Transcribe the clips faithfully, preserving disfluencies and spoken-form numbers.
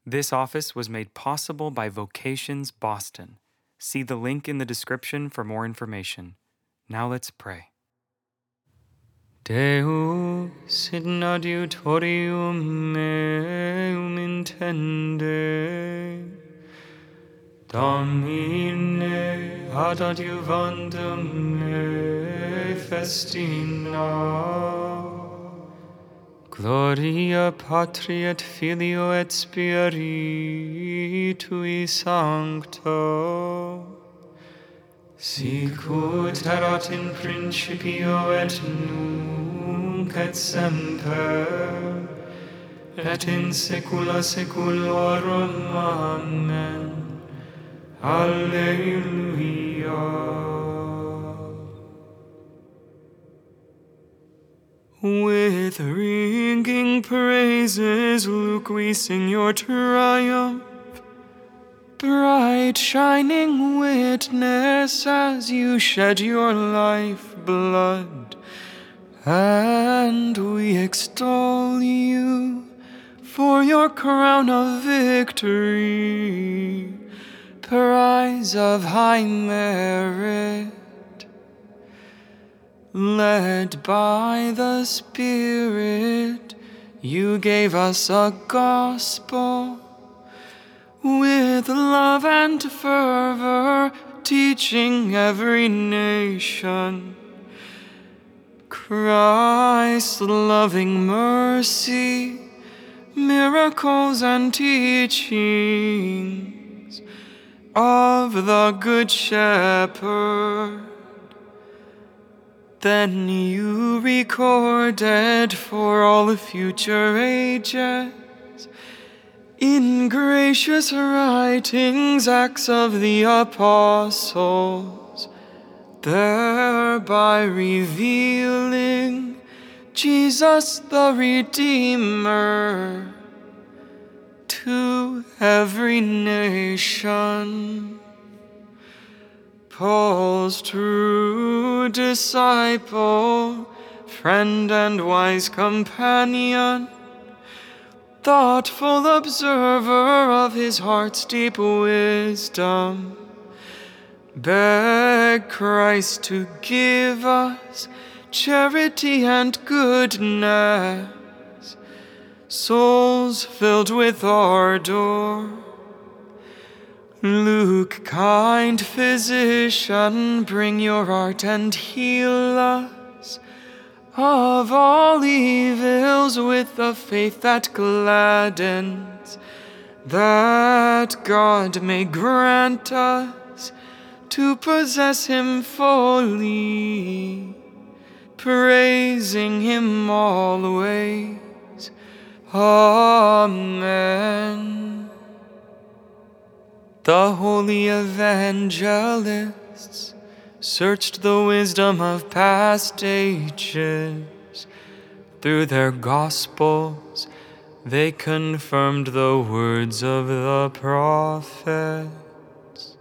This office was made possible by Vocations Boston. See the link in the description for more information. Now let's pray. Deus in adiutorium meum intende, Domine ad adiuvandum me festina, Gloria Patri et Filio et Spiritui Sancto, sicut erat in principio et nunc et semper, et in saecula saeculorum. Amen. Alleluia. With ringing praises, Luke, we sing your triumph. Bright shining witness as you shed your life blood, and we extol you for your crown of victory, prize of high merit. Led by the Spirit, you gave us a gospel with love and fervor, teaching every nation Christ's loving mercy, miracles and teachings of the Good Shepherd. Then you recorded for all future ages in gracious writings acts of the apostles, thereby revealing Jesus the Redeemer to every nation. Paul's true disciple, friend and wise companion, thoughtful observer of his heart's deep wisdom, beg Christ to give us charity and goodness, souls filled with ardor. Luke, kind physician, bring your art and heal us of all evils with a faith that gladdens, that God may grant us to possess Him fully, praising Him always. Amen. The holy evangelists searched the wisdom of past ages. Through their gospels, they confirmed the words of the prophets.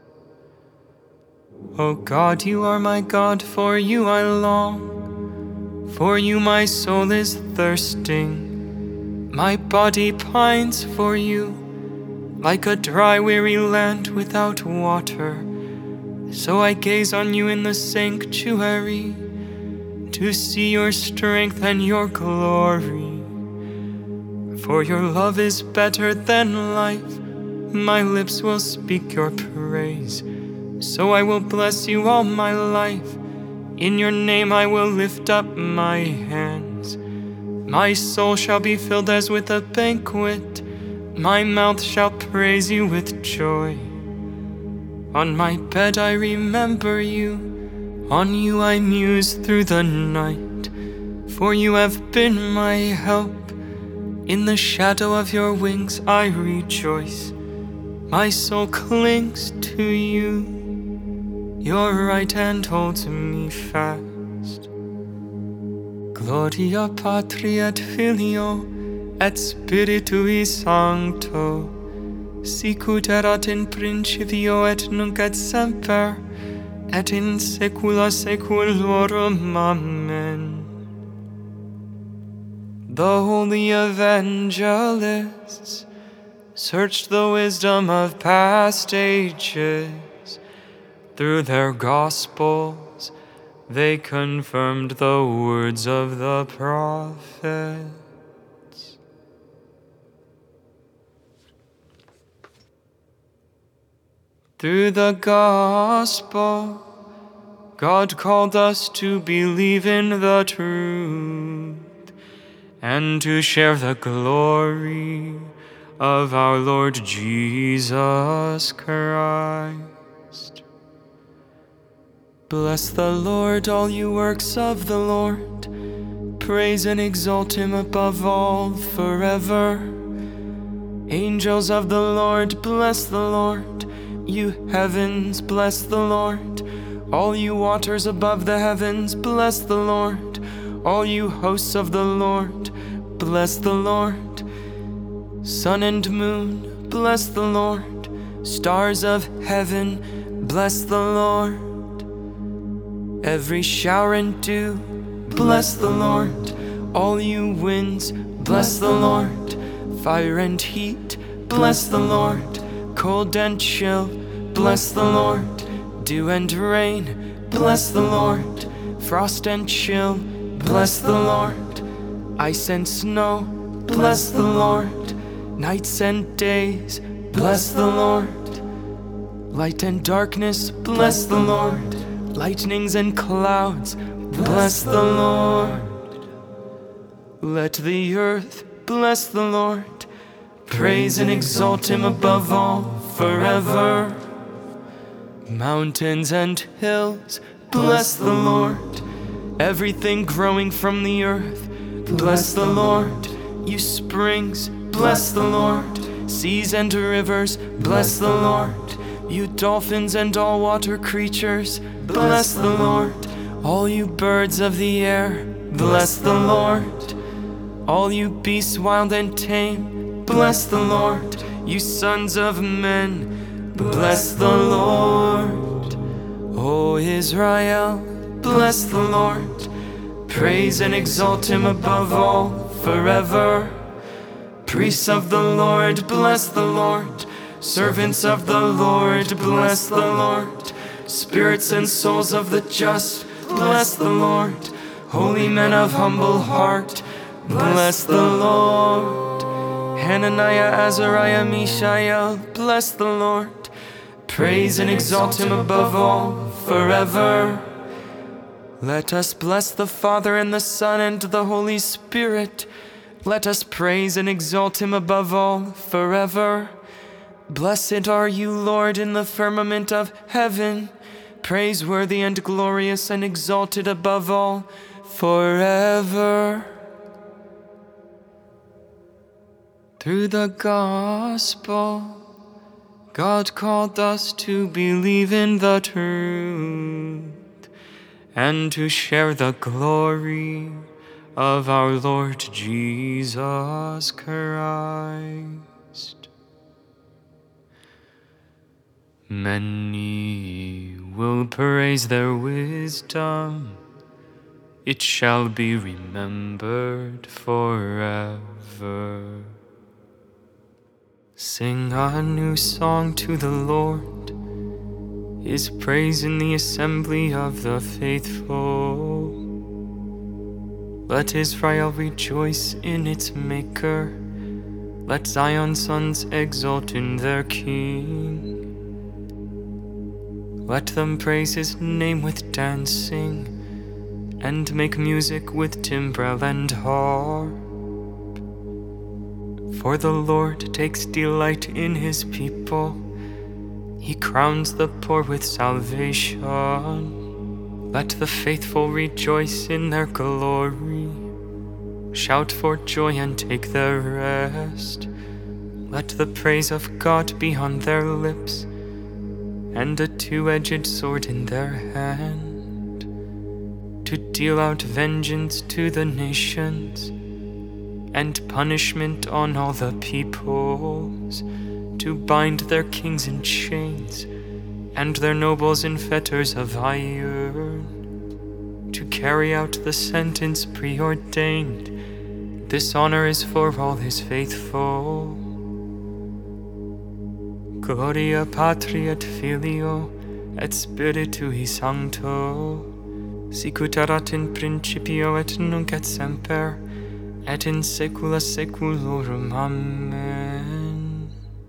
O God, you are my God, for you I long. For you my soul is thirsting, my body pines for you. Like a dry, weary land without water, so I gaze on you in the sanctuary, to see your strength and your glory. For your love is better than life, my lips will speak your praise. So I will bless you all my life, in your name I will lift up my hands. My soul shall be filled as with a banquet, my mouth shall praise you with joy. On my bed I remember you, on you I muse through the night. For you have been my help, in the shadow of your wings I rejoice. My soul clings to you, your right hand holds me fast. Gloria Patri et Filio et Spiritui Sancto, sicut erat in principio et nunc et semper, et in saecula saeculorum. Amen. The holy evangelists searched the wisdom of past ages. Through their gospels, they confirmed the words of the prophets. Through the gospel, God called us to believe in the truth and to share the glory of our Lord Jesus Christ. Bless the Lord, all you works of the Lord. Praise and exalt him above all forever. Angels of the Lord, bless the Lord. You heavens, bless the Lord. All you waters above the heavens, bless the Lord. All you hosts of the Lord, bless the Lord. Sun and moon, bless the Lord. Stars of heaven, bless the Lord. Every shower and dew, bless the Lord. All you winds, bless the Lord. Fire and heat, bless the Lord. Cold and chill, bless the Lord. Dew and rain, bless the Lord. Frost and chill, bless the Lord. Ice and snow, bless the Lord. Nights and days, bless the Lord. Light and darkness, bless the Lord. Lightnings and clouds, bless the Lord. Let the earth bless the Lord. Praise and exalt him above all forever. Mountains and hills, bless the Lord. Everything growing from the earth, bless the Lord. You springs, bless the Lord. Seas and rivers, bless the Lord. You dolphins and all water creatures, bless the Lord. All you birds of the air, bless the Lord. All you beasts wild and tame, bless the Lord. You sons of men, bless the Lord. O Israel, bless the Lord. Praise and exalt him above all forever. Priests of the Lord, bless the Lord. Servants of the Lord, bless the Lord. Spirits and souls of the just, bless the Lord. Holy men of humble heart, bless the Lord. Hananiah, Azariah, Mishael, bless the Lord. Praise and exalt him above all forever. Let us bless the Father and the Son and the Holy Spirit. Let us praise and exalt him above all forever. Blessed are you, Lord, in the firmament of heaven, praiseworthy and glorious and exalted above all forever. Through the gospel, God called us to believe in the truth and to share the glory of our Lord Jesus Christ. Many will praise their wisdom, it shall be remembered forever. Sing a new song to the Lord, his praise in the assembly of the faithful. Let Israel rejoice in its Maker, let Zion's sons exult in their King. Let them praise his name with dancing, and make music with timbrel and harp. For the Lord takes delight in his people, he crowns the poor with salvation. Let the faithful rejoice in their glory, shout for joy and take their rest. Let the praise of God be on their lips, and a two-edged sword in their hand, to deal out vengeance to the nations, and punishment on all the peoples, to bind their kings in chains, and their nobles in fetters of iron, to carry out the sentence preordained. This honor is for all his faithful. Gloria Patri et Filio et Spiritui Sancto, sicut erat in principio et nunc et semper, et in saecula saeculorum. Amen.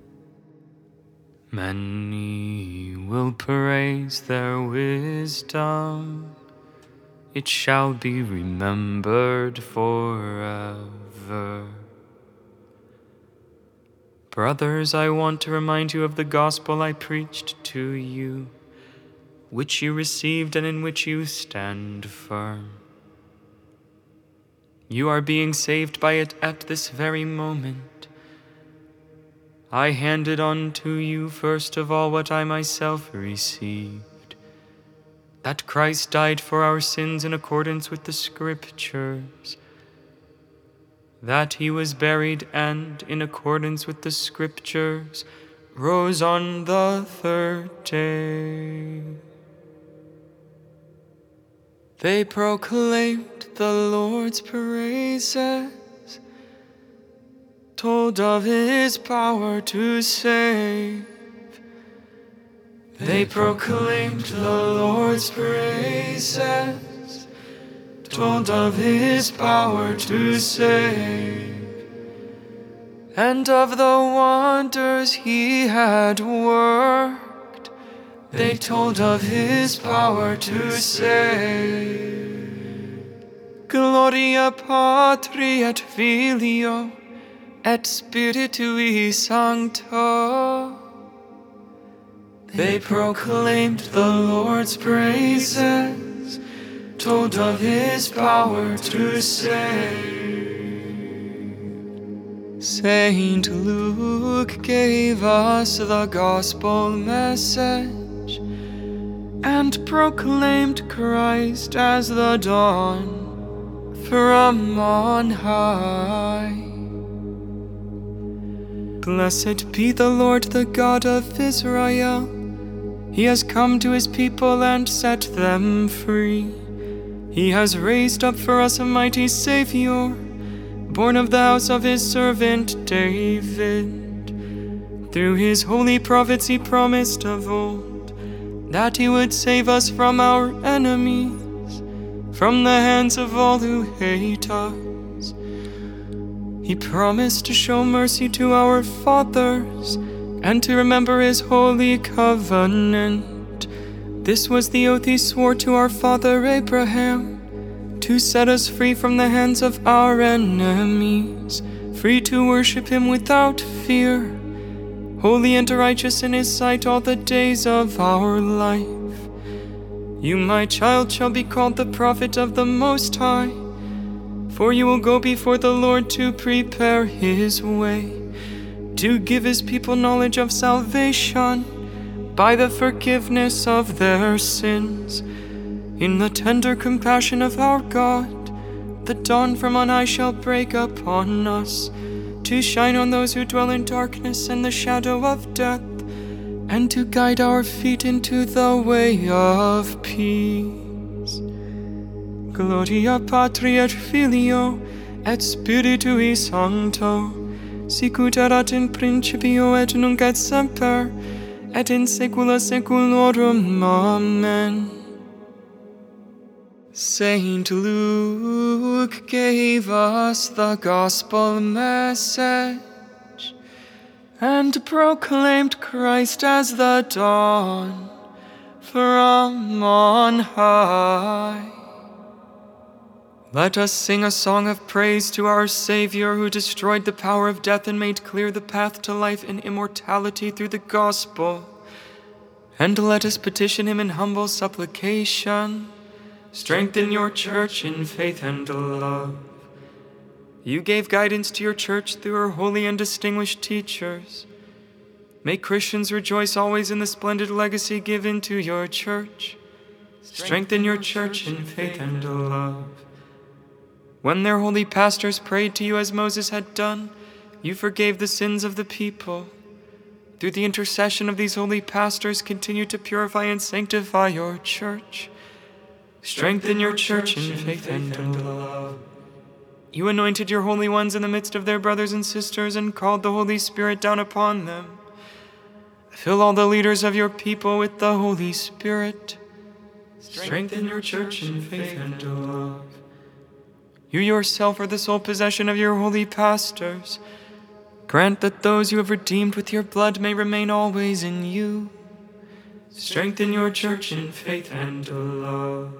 Many will praise their wisdom, it shall be remembered forever. Brothers, I want to remind you of the gospel I preached to you, which you received and in which you stand firm. You are being saved by it at this very moment. I handed on to you first of all what I myself received, that Christ died for our sins in accordance with the Scriptures, that he was buried and, in accordance with the Scriptures, rose on the third day. They proclaimed the Lord's praises, told of his power to save. They proclaimed the Lord's praises, told of his power to save, and of the wonders he had worked. They told of his power to save. Gloria Patri et Filio et Spiritui Sancto. They proclaimed the Lord's praises, told of his power to save. Saint Luke gave us the gospel message and proclaimed Christ as the dawn from on high. Blessed be the Lord, the God of Israel. He has come to his people and set them free. He has raised up for us a mighty Savior, born of the house of his servant David. Through his holy prophets he promised of old that he would save us from our enemies, from the hands of all who hate us. He promised to show mercy to our fathers and to remember his holy covenant. This was the oath he swore to our father Abraham, to set us free from the hands of our enemies, free to worship him without fear, holy and righteous in his sight all the days of our life. You, my child, shall be called the prophet of the Most High, for you will go before the Lord to prepare his way, to give his people knowledge of salvation by the forgiveness of their sins. In the tender compassion of our God, the dawn from on high shall break upon us, to shine on those who dwell in darkness and the shadow of death, and to guide our feet into the way of peace. Gloria Patri et Filio et Spiritui Sancto, sicut erat in principio et nunc et semper, et in saecula saeculorum. Amen. Saint Luke gave us the gospel message and proclaimed Christ as the dawn from on high. Let us sing a song of praise to our Savior, who destroyed the power of death and made clear the path to life and immortality through the gospel. And let us petition him in humble supplication. Strengthen your church in faith and love. You gave guidance to your church through her holy and distinguished teachers. Make Christians rejoice always in the splendid legacy given to your church. Strengthen your church in faith and love. When their holy pastors prayed to you as Moses had done, you forgave the sins of the people. Through the intercession of these holy pastors, continue to purify and sanctify your church. Strengthen your church in faith and love. You anointed your holy ones in the midst of their brothers and sisters and called the Holy Spirit down upon them. Fill all the leaders of your people with the Holy Spirit. Strengthen your church in faith and love. You yourself are the sole possession of your holy pastors. Grant that those you have redeemed with your blood may remain always in you. Strengthen your church in faith and love.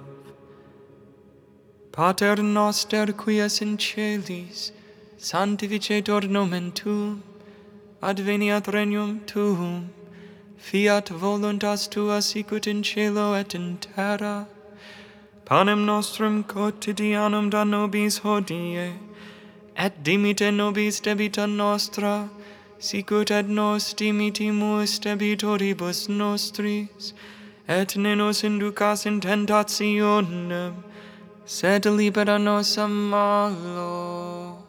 Pater noster qui es in celis, sanctificetur nomen tuum, adveniat regnum tuum, fiat voluntas tua sicut in cielo et in terra. Panem nostrum quotidianum da nobis hodie, et dimite nobis debita nostra, sicut et nos dimitimus debitoribus nostris, et ne nos inducas in tentationem, sed libera nos a malo.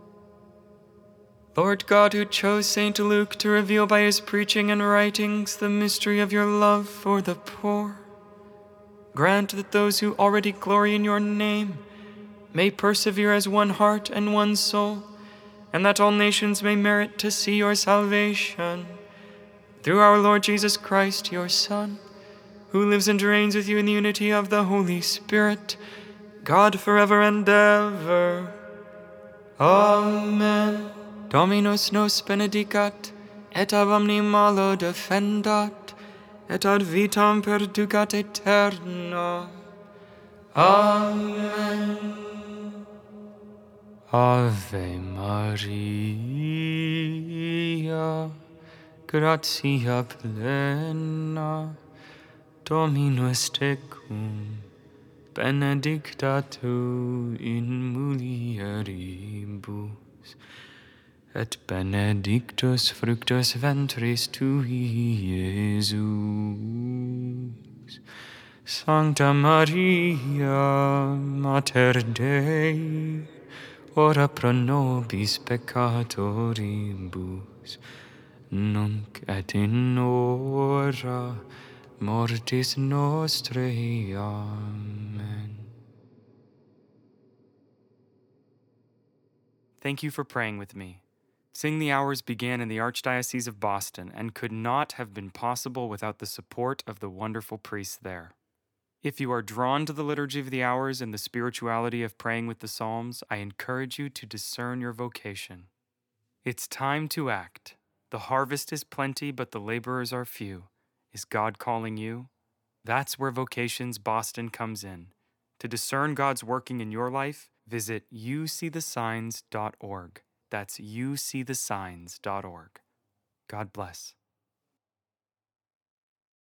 Lord God, who chose Saint Luke to reveal by his preaching and writings the mystery of your love for the poor, grant that those who already glory in your name may persevere as one heart and one soul, and that all nations may merit to see your salvation. Through our Lord Jesus Christ, your Son, who lives and reigns with you in the unity of the Holy Spirit, God forever and ever. Amen. Dominus nos benedicat, et ab omni malo defendat, et ad vitam perducat aeterna. Amen. Ave Maria, gratia plena, Dominus tecum, benedicta tu in mulieribus, et benedictus fructus ventris tui, Iesus. Sancta Maria, Mater Dei, ora pro nobis peccatoribus, nunc et in hora mortis nostrae. Amen. Thank you for praying with me. Sing the Hours began in the Archdiocese of Boston and could not have been possible without the support of the wonderful priests there. If you are drawn to the Liturgy of the Hours and the spirituality of praying with the Psalms, I encourage you to discern your vocation. It's time to act. The harvest is plenty, but the laborers are few. Is God calling you? That's where Vocations Boston comes in. To discern God's working in your life, visit you see the signs dot org. That's you see the signs dot org. God bless.